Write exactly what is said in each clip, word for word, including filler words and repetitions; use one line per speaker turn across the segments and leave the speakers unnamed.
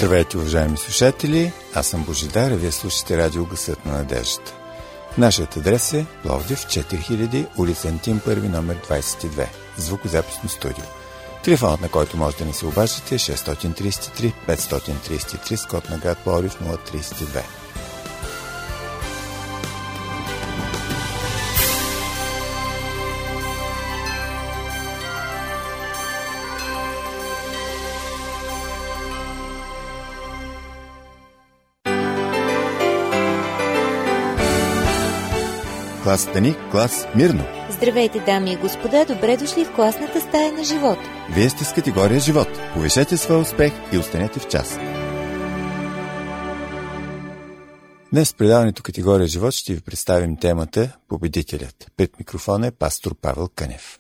Здравейте, уважаеми слушатели! Аз съм Божидар, а вие слушате радио Гласът на надеждата. Нашият адрес е Пловдив, четири хиляди, улица Антим първи, номер двадесет и две, звукозаписно студио. Телефонът, на който може да ни се обаждате, е шест три три пет три три с код на град Пловдив нула три две. Клас Таник, клас Мирно.
Здравейте, дами и господа, добре дошли в класната стая на живот.
Вие сте с категория живот. Повишете своя успех и останете в час. Днес в предаването категория живот ще ви представим темата Победителят. Пред микрофона е пастор Павел Кънев.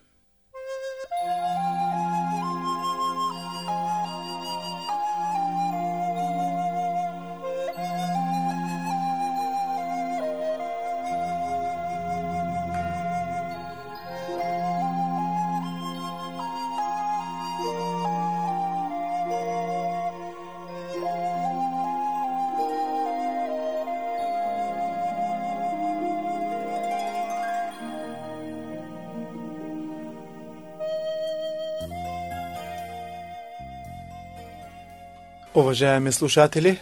Уважаеми слушатели,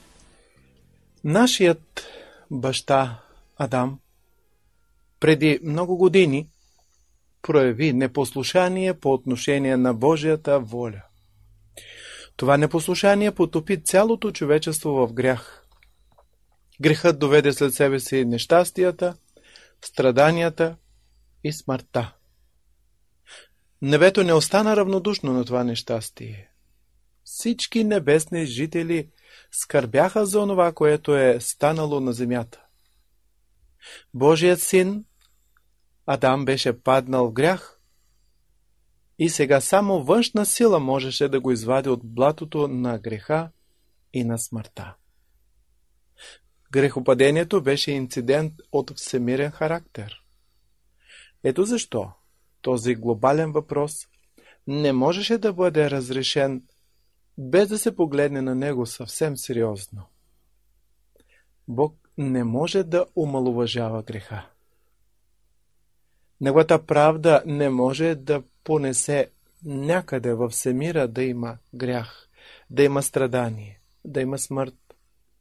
нашият баща Адам преди много години прояви непослушание по отношение на Божията воля. Това непослушание потопи цялото човечество в грях. Грехът доведе след себе си нещастията, страданията и смъртта. Небето не остана равнодушно на това нещастие. Всички небесни жители скърбяха за онова, което е станало на земята. Божият син Адам беше паднал в грях и сега само външна сила можеше да го извади от блатото на греха и на смъртта. Грехопадението беше инцидент от всемирен характер. Ето защо този глобален въпрос не можеше да бъде разрешен без да се погледне на него съвсем сериозно. Бог не може да омаловажава греха. Неговата правда не може да понесе някъде във всемира да има грях, да има страдание, да има смърт.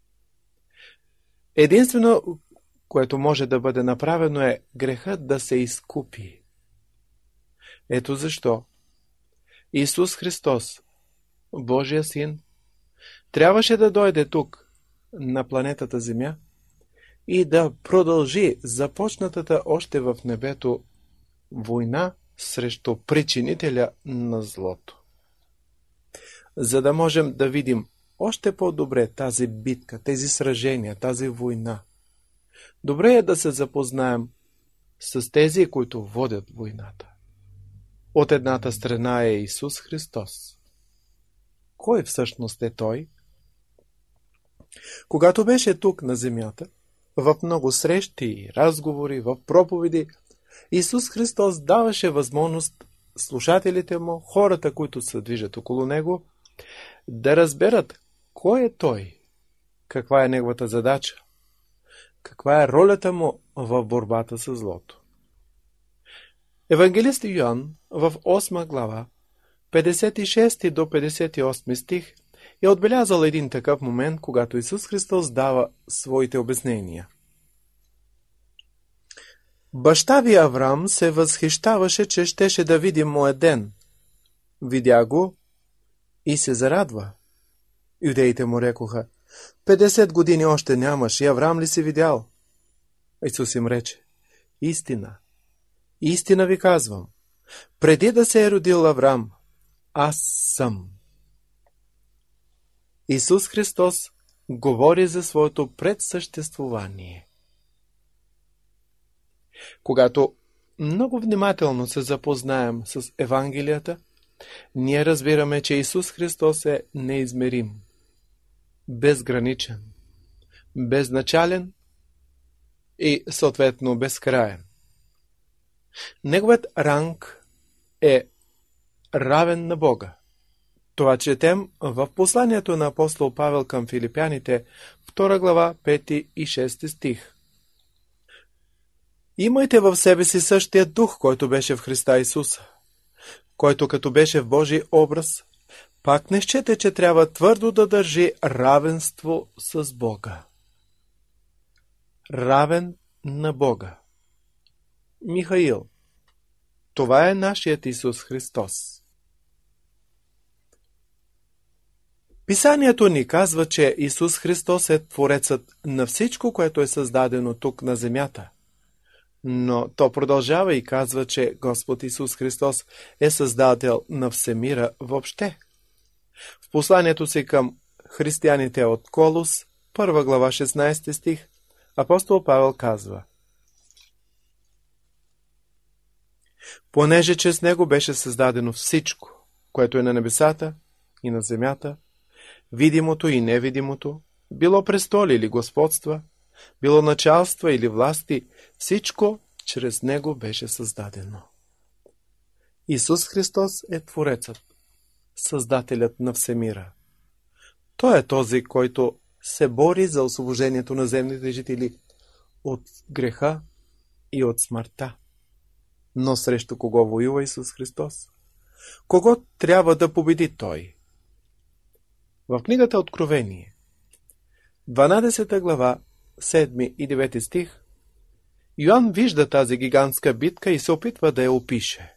Единствено, което може да бъде направено, е грехът да се изкупи. Ето защо Исус Христос, Божия син, трябваше да дойде тук, на планетата Земя, и да продължи започнатата още в небето война срещу причинителя на злото. За да можем да видим още по-добре тази битка, тези сражения, тази война, добре е да се запознаем с тези, които водят войната. От едната страна е Исус Христос. Кой всъщност е Той? Когато беше тук на земята, в много срещи, разговори, в проповеди, Исус Христос даваше възможност слушателите му, хората, които се движат около Него, да разберат кой е Той, каква е Неговата задача, каква е ролята Му в борбата с злото. Евангелист Йоан в осма глава, петдесет и шести до петдесет и осми стих, е отбелязал един такъв момент, когато Исус Христос дава своите обяснения. Баща ви Авраам се възхищаваше, че щеше да види моя ден. Видя го и се зарадва. Юдеите му рекоха: петдесет години още нямаш и Авраам ли си видял? Исус им рече: истина, истина ви казвам, преди да се е родил Авраам, аз съм. Исус Христос говори за своето предсъществувание. Когато много внимателно се запознаем с Евангелията, ние разбираме, че Исус Христос е неизмерим, безграничен, безначален и съответно безкраен. Неговият ранг е равен на Бога. Това четем в посланието на апостол Павел към филипяните, втора глава, пети и шести стих. Имайте в себе си същия дух, който беше в Христа Исуса, който като беше в Божий образ, пак не счете, че трябва твърдо да държи равенство с Бога. Равен на Бога. Михаил. Това е нашият Исус Христос. Писанието ни казва, че Исус Христос е Творецът на всичко, което е създадено тук на земята. Но то продължава и казва, че Господ Исус Христос е Създател на всемира въобще. В посланието си към християните от Колос, първа глава, шестнайсети стих, апостол Павел казва: понеже чрез него беше създадено всичко, което е на небесата и на земята, видимото и невидимото, било престоли или господства, било началства или власти, всичко чрез него беше създадено. Исус Христос е Творецът, Създателят на всемира. Той е този, който се бори за освобождението на земните жители от греха и от смъртта. Но срещу кого воюва Исус Христос? Кого трябва да победи Той? В книгата Откровение, дванадесета глава, седми и девети стих, Йоан вижда тази гигантска битка и се опитва да я опише.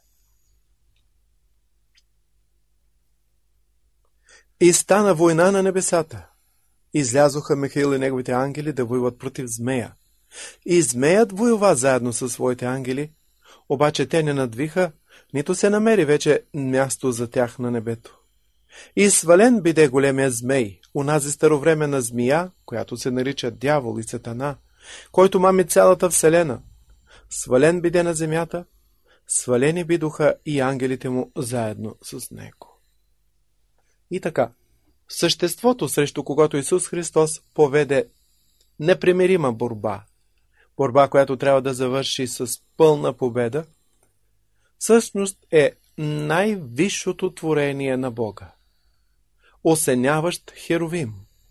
И стана война на небесата. Излязоха Михаил и неговите ангели да воюват против змея. И змеят воюва заедно със своите ангели, обаче те не надвиха, нито се намери вече място за тях на небето. И свален биде големия змей, унази старовременна змия, която се нарича Дявол и Сатана, който мами цялата вселена. Свален биде на земята, свалени бидоха и ангелите му заедно с него. И така, съществото, срещу когото Исус Христос поведе непримирима борба, борба, която трябва да завърши с пълна победа, всъщност е най-висшото творение на Бога. Осеняващ херовим.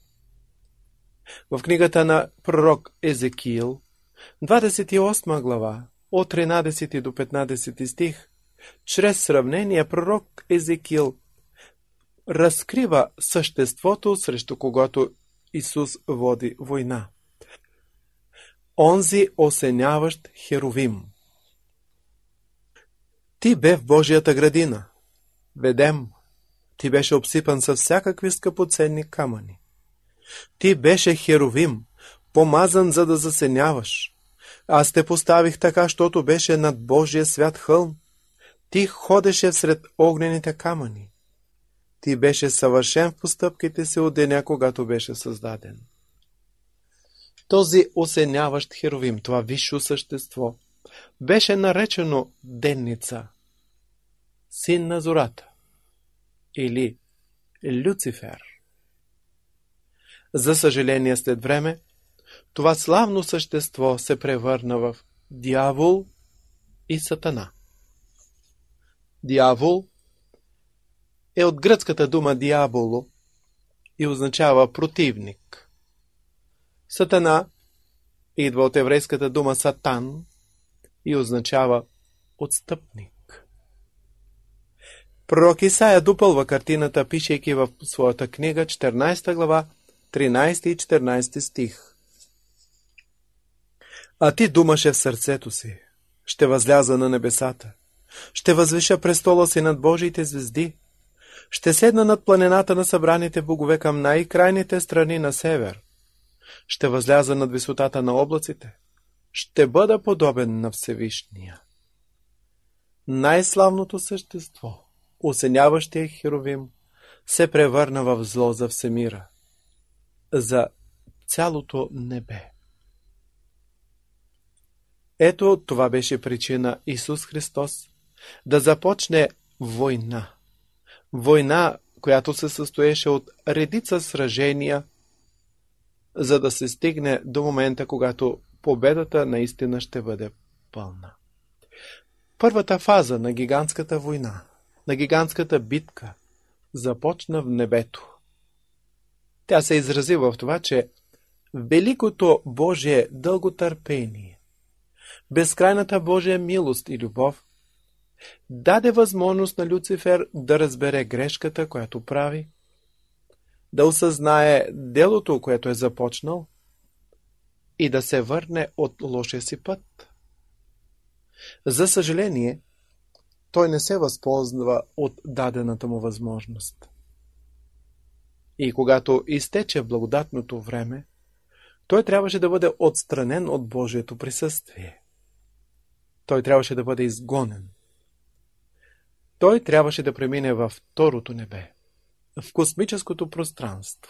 В книгата на пророк Езекиил, двадесет и осма глава, от тринадесети до петнадесети стих, чрез сравнение пророк Езекиил разкрива съществото, срещу когото Исус води война. Онзи осеняващ херовим. Ти бе в Божията градина. Ведем, ти беше обсипан със всякакви скъпоценни камъни. Ти беше херовим, помазан за да засеняваш. Аз те поставих така, щото беше над Божия свят хълм. Ти ходеше сред огнените камъни. Ти беше съвършен в постъпките си от деня, когато беше създаден. Този осеняващ херовим, това висше същество, беше наречено Денница, син на зората, или Люцифер. За съжаление, след време, това славно същество се превърна в Дявол и Сатана. Дявол е от гръцката дума диаболо и означава противник. Сатана идва от еврейската дума сатан и означава отстъпник. Пророк Исаия допълва картината, пишейки в своята книга, четиринадесета глава, тринадесети и четиринадесети стих. А ти думаше в сърцето си: ще възляза на небесата, ще възвиша престола си над Божиите звезди, ще седна над планината на събраните богове към най-крайните страни на север, ще възляза над висотата на облаците, ще бъда подобен на Всевишния. Най-славното същество, осеняващия херовим, се превърна в зло за всемира, за цялото небе. Ето това беше причина Исус Христос да започне война. Война, която се състоеше от редица сражения, за да се стигне до момента, когато победата наистина ще бъде пълна. Първата фаза на гигантската война, на гигантската битка, започна в небето. Тя се изрази в това, че великото Божие дълготърпение, безкрайната Божия милост и любов даде възможност на Люцифер да разбере грешката, която прави, да осъзнае делото, което е започнал и да се върне от лошия си път. За съжаление, той не се възползва от дадената му възможност. И когато изтече благодатното време, той трябваше да бъде отстранен от Божието присъствие. Той трябваше да бъде изгонен. Той трябваше да премине във второто небе, в космическото пространство.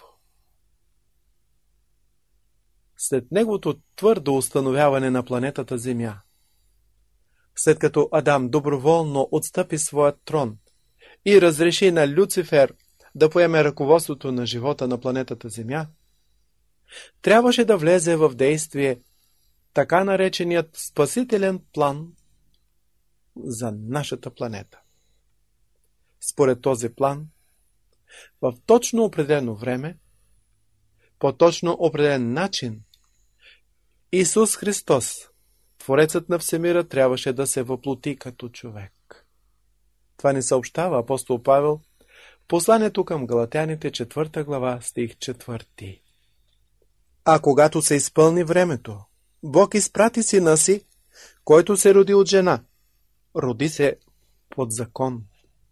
След неговото твърдо установяване на планетата Земя, след като Адам доброволно отстъпи своят трон и разреши на Люцифер да поеме ръководството на живота на планетата Земя, трябваше да влезе в действие така нареченият спасителен план за нашата планета. Според този план, в точно определено време, по точно определен начин, Исус Христос, Творецът на Всемира, трябваше да се въплоти като човек. Това ни съобщава апостол Павел в посланието към Галатяните, четвърта глава, стих четвърти. А когато се изпълни времето, Бог изпрати сина си, който се роди от жена. Роди се под закон.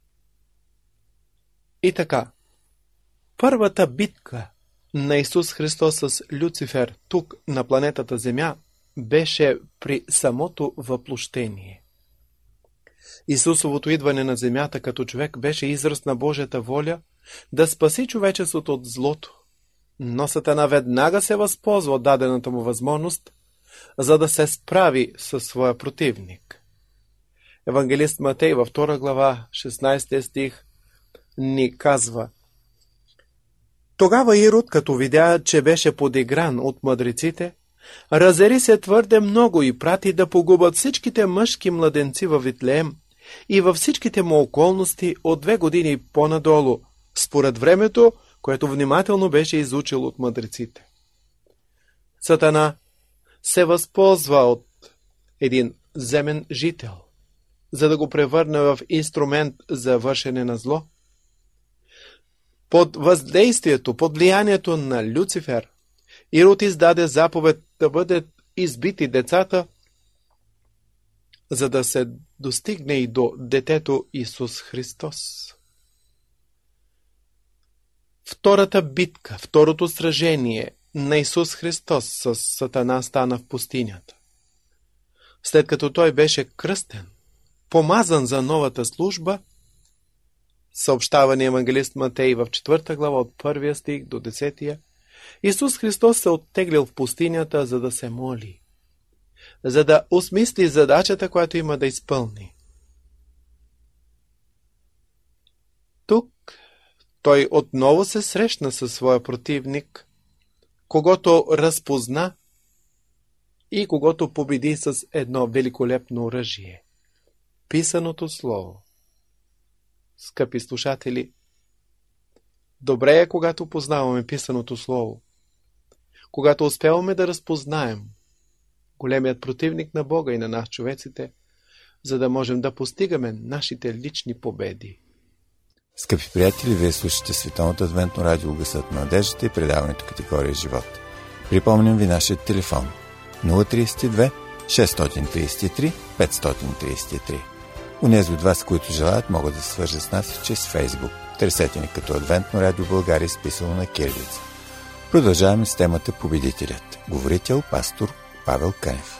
И така, първата битка на Исус Христос с Люцифер тук на планетата Земя беше при самото въплощение. Исусовото идване на земята като човек беше израз на Божията воля да спаси човечеството от злото, но Сатана веднага се възползва от дадената му възможност, за да се справи със своя противник. Евангелист Матей във втора глава, шестнайсети стих ни казва: Тогава Ирод, като видя, че беше подигран от мъдреците, разери се твърде много и прати да погубят всичките мъжки младенци във Витлеем и във всичките му околности от две години по-надолу, според времето, което внимателно беше изучил от мъдреците. Сатана се възползва от един земен жител, за да го превърне в инструмент за вършене на зло. Под въздействието, под влиянието на Люцифер, Ирод издаде заповед да бъдат избити децата, за да се достигне и до детето Исус Христос. Втората битка, второто сражение на Исус Христос с Сатана стана в пустинята. След като той беше кръстен, помазан за новата служба, съобщава ни евангелист Матей в четвърта глава от първия стих до десетия, Исус Христос се оттеглил в пустинята, за да се моли, за да осмисли задачата, която има да изпълни. Тук той отново се срещна със своя противник, когото разпозна и когото победи с едно великолепно оръжие – писаното слово. Скъпи слушатели, добре е, когато познаваме писаното слово, когато успяваме да разпознаем големият противник на Бога и на нас, човеците, за да можем да постигаме нашите лични победи.
Скъпи приятели, вие слушате Световното адвентно радио Гласът на надеждата и предаването Категория живот. Припомням ви нашия телефон нула три две шест три три пет три три. Унези от вас, които желаят, могат да се свържат с нас чрез Фейсбук. Търсете ни като Адвентно радио България, изписано на кирилица. Продължаваме с темата Победителят. Говорител пастор Павел Кънев.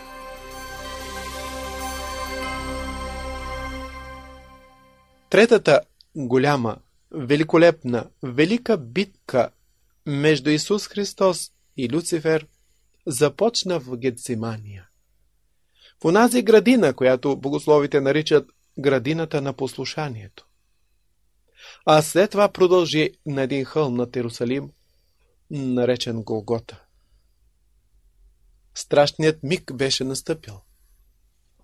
Третата голяма, великолепна, велика битка между Исус Христос и Люцифер започна в Гетсимания. В онази градина, която богословите наричат градината на послушанието. А след това продължи на един хълм над Иерусалим, наречен Голгота. Страшният миг беше настъпил.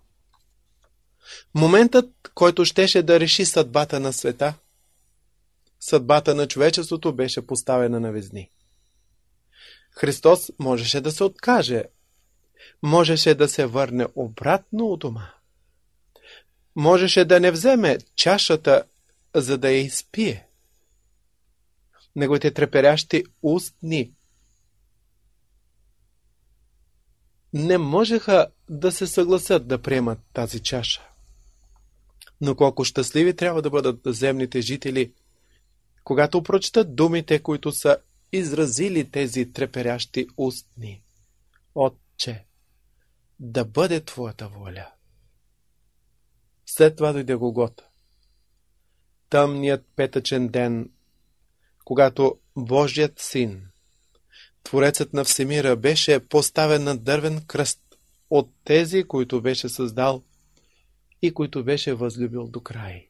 Моментът, който щеше да реши съдбата на света, съдбата на човечеството беше поставена на везни. Христос можеше да се откаже, можеше да се върне обратно у дома. Можеше да не вземе чашата, за да я изпие. Неговите треперящи устни не можеха да се съгласят да приемат тази чаша. Но колко щастливи трябва да бъдат земните жители, когато прочитат думите, които са изразили тези треперящи устни. Отче, да бъде Твоята воля. След това дойде Голгота. Тъмният петъчен ден, когато Божият син, Творецът на всемира, беше поставен на дървен кръст от тези, които беше създал и които беше възлюбил до край.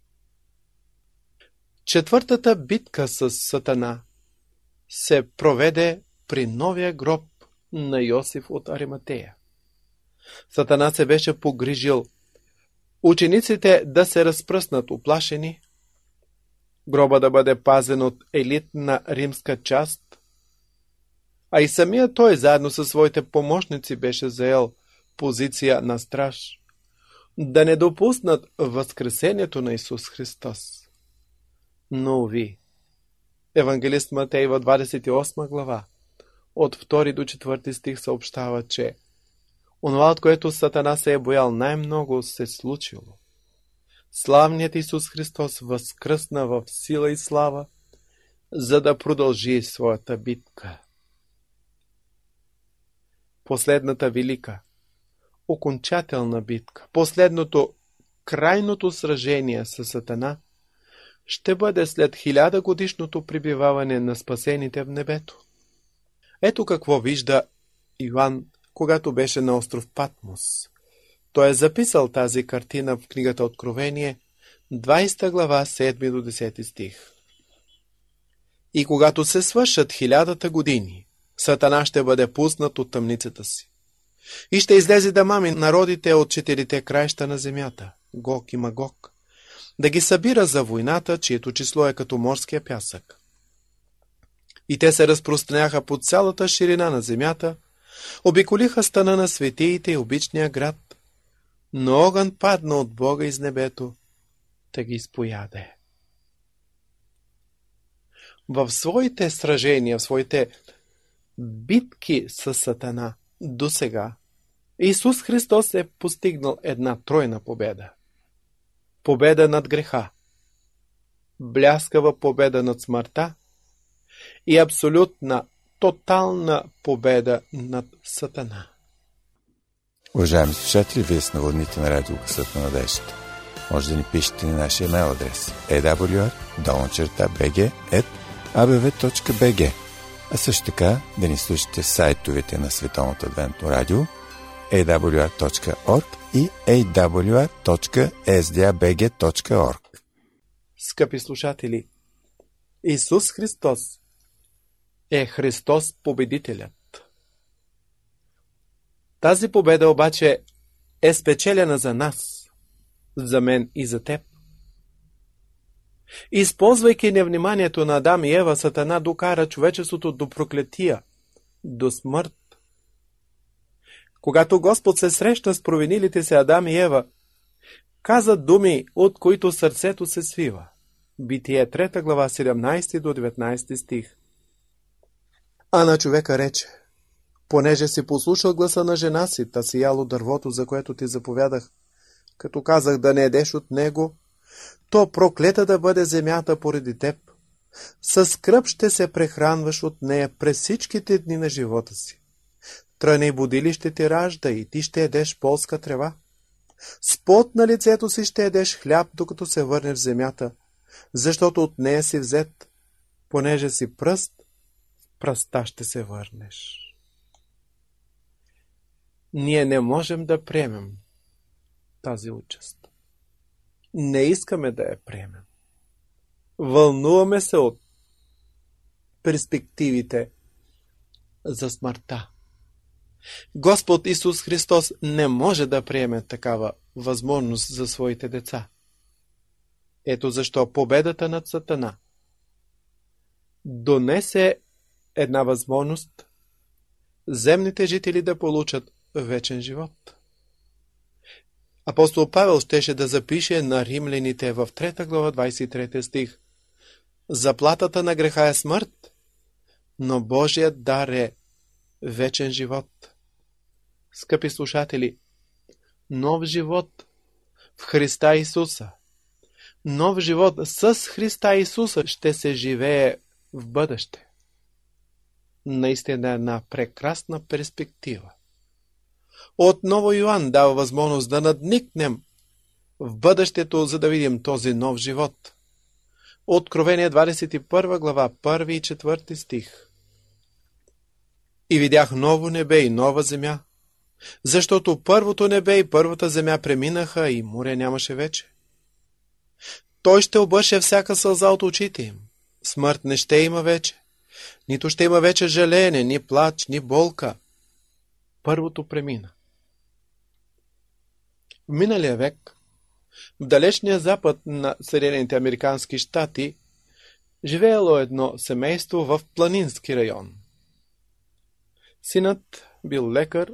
Четвъртата битка с Сатана се проведе при новия гроб на Йосиф от Ариматея. Сатана се беше погрижил учениците да се разпръснат уплашени, гроба да бъде пазен от елитна римска част, а и самия той заедно със своите помощници беше заел позиция на страж, да не допуснат възкресението на Исус Христос. Но уви, евангелист Матей в двадесет и осма глава, от втори до четвърти стих съобщава, че онова, от което Сатана се е боял най-много, се случило. Славният Исус Христос възкръсна в сила и слава, за да продължи своята битка. Последната велика, окончателна битка, последното, крайното сражение с Сатана ще бъде след хилядогодишното пребиваване на спасените в небето. Ето какво вижда Йоан, когато беше на остров Патмос. Той е записал тази картина в книгата Откровение, двадесета глава, седми до десети стих. И когато се свършат хилядата години, Сатана ще бъде пуснат от тъмницата си и ще излезе да мами народите от четирите краища на земята, Гог и Магог, да ги събира за войната, чието число е като морския пясък. И те се разпространяха по цялата ширина на земята, обиколиха стана на светиите и обичния град, но огън падна от Бога из небето, да ги изпояде. В своите сражения, в своите битки с Сатана досега, Исус Христос е постигнал една тройна победа. Победа над греха, бляскава победа над смъртта и абсолютна, тотална победа над Сатана.
Уважаеми слушатели, вие сте на вълните на радио Гласът на надеждата. Може да ни пишете на нашия имейл адрес ей дабъл ю ар долна черта би джи ет а бе ве точка би джи, а също така да ни слушате в сайтовете на Световното адвентно радио ей дабъл ю ар точка орг и ей дабъл ю ар точка ес ди ей би джи точка орг.
Скъпи слушатели, Исус Христос е Христос победителят. Тази победа обаче е спечелена за нас, за мен и за теб. Използвайки невниманието на Адам и Ева, Сатана докара човечеството до проклетия, до смърт. Когато Господ се срещна с провинилите се Адам и Ева, каза думи, от които сърцето се свива. Битие трета глава, седемнадесети до деветнадесети стих. А на човека рече: понеже си послушал гласа на жена си, та си ял от дървото, за което ти заповядах, като казах да не едеш от него, то проклета да бъде земята поради теб. Със скръб ще се прехранваш от нея през всичките дни на живота си. Тръни будили ще ти ражда и ти ще едеш полска трева. С пот на лицето си ще едеш хляб, докато се върнеш в земята, защото от нея си взет, понеже си пръст, в пръста ще се върнеш. Ние не можем да приемем тази участ. Не искаме да я приемем. Вълнуваме се от перспективите за смъртта. Господ Исус Христос не може да приеме такава възможност за своите деца. Ето защо победата над Сатана донесе една възможност земните жители да получат вечен живот. Апостол Павел щеше да запише на римляните в трета глава, двадесет и трети стих: заплатата на греха е смърт, но Божият дар е вечен живот. Скъпи слушатели, нов живот в Христа Исуса, нов живот с Христа Исуса ще се живее в бъдеще. Наистина една прекрасна перспектива. Отново Йоан дава възможност да надникнем в бъдещето, за да видим този нов живот. Откровение двадесет и първа глава, първи и четвърти стих. И видях ново небе и нова земя, защото първото небе и първата земя преминаха и море нямаше вече. Той ще обърше всяка сълза от очите им. Смърт не ще има вече, нито ще има вече жалеене, ни плач, ни болка. Първото премина. В миналия век, в далечния запад на Съединените американски щати, живеело едно семейство в планински район. Синът бил лекар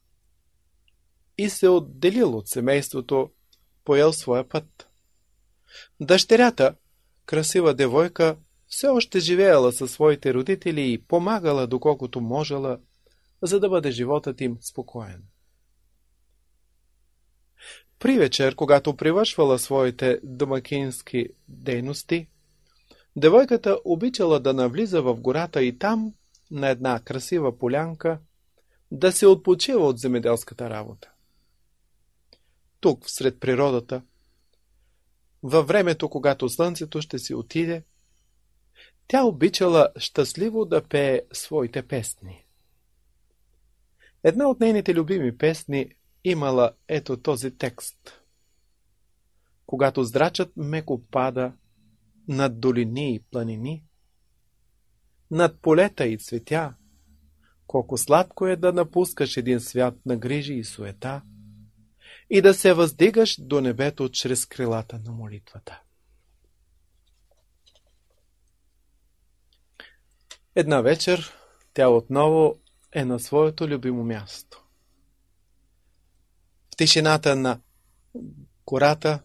и се отделил от семейството, поел своя път. Дъщерята, красива девойка, все още живеела със своите родители и помагала доколкото можела, за да бъде животът им спокоен. При вечер, когато привършвала своите домакински дейности, девойката обичала да навлиза в гората и там, на една красива полянка, да се отпочива от земеделската работа. Тук, всред природата, във времето, когато слънцето ще си отиде, тя обичала щастливо да пее своите песни. Една от нейните любими песни имала ето този текст: когато здрачът меко пада над долини и планини, над полета и цветя, колко сладко е да напускаш един свят на грижи и суета и да се въздигаш до небето чрез крилата на молитвата. Една вечер тя отново е на своето любимо място. В тишината на гората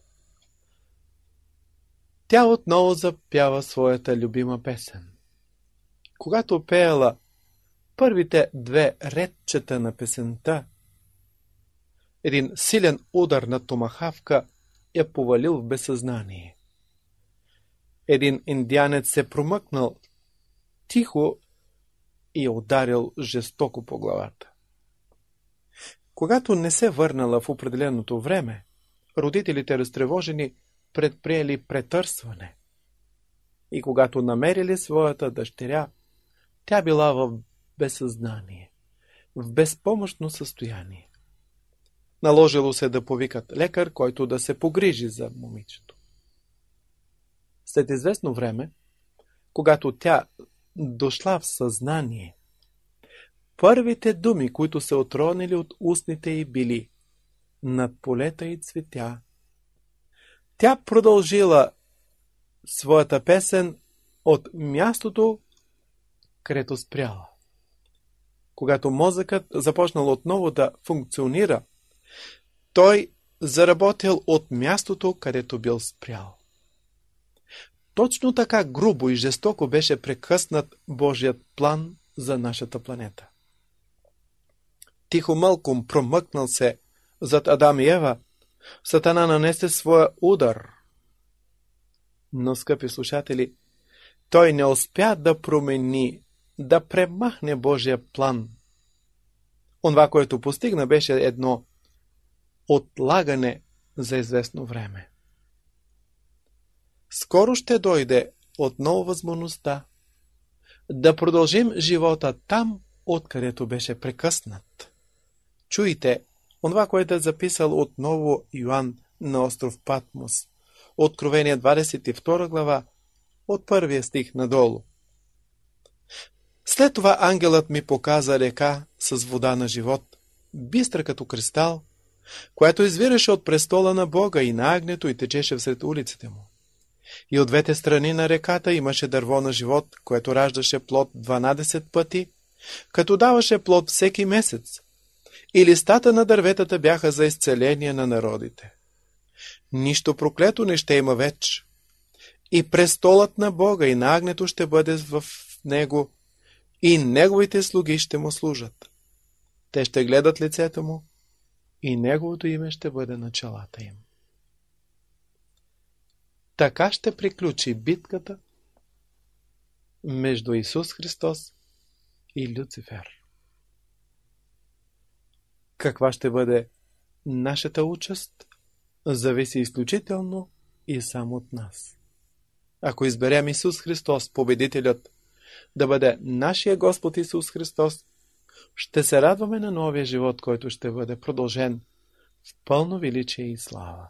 тя отново запява своята любима песен. Когато пеела първите две редчета на песента, един силен удар на томахавка я повалил в безсъзнание. Един индианец се промъкнал тихо и я ударил жестоко по главата. Когато не се върнала в определеното време, родителите, разтревожени, предприели претърсване. И когато намерили своята дъщеря, тя била в безсъзнание, в безпомощно състояние. Наложило се да повикат лекар, който да се погрижи за момичето. След известно време, когато тя дошла в съзнание, първите думи, които се отронили от устните й, били: над полета и цветя. Тя продължила своята песен от мястото, където спряла. Когато мозъкът започнал отново да функционира, той заработил от мястото, където бил спрял. Точно така грубо и жестоко беше прекъснат Божият план за нашата планета. Тихо мълком промъкнал се зад Адам и Ева, Сатана нанесе своя удар. Но, скъпи слушатели, той не успя да промени, да премахне Божия план. Онова, което постигна, беше едно отлагане за известно време. Скоро ще дойде отново възможността да продължим живота там, откъдето беше прекъснат. Чуйте онова, което е записал отново Йоан на остров Патмос. Откровение двадесет и втора глава, от първия стих надолу. След това ангелът ми показа река с вода на живот, бистра като кристал, която извираше от престола на Бога и на агнето и течеше всред улиците му. И от двете страни на реката имаше дърво на живот, което раждаше плод дванадесет пъти, като даваше плод всеки месец. И листата на дърветата бяха за изцеление на народите. Нищо проклето не ще има веч. И престолът на Бога и на агнето ще бъде в него, и неговите слуги ще му служат. Те ще гледат лицето му, и неговото име ще бъде на челата им. Така ще приключи битката между Исус Христос и Люцифер. Каква ще бъде нашата участ, зависи изключително и само от нас. Ако изберем Исус Христос, победителят, да бъде нашия Господ Исус Христос, ще се радваме на новия живот, който ще бъде продължен в пълно величие и слава.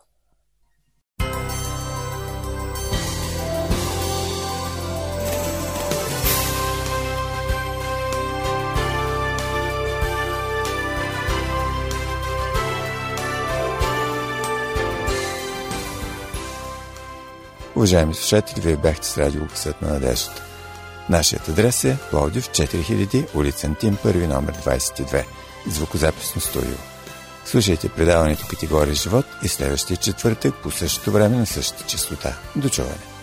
Уважаеми слушатели, вие бяхте с радио Гласът на надеждата. Нашият адрес е Пловдив четири хиляди, улица Антим, първи номер двадесет и две, звукозаписно студио. Слушайте предаването Категория живот и следващия четвъртък по същото време на същата честота. До чуване!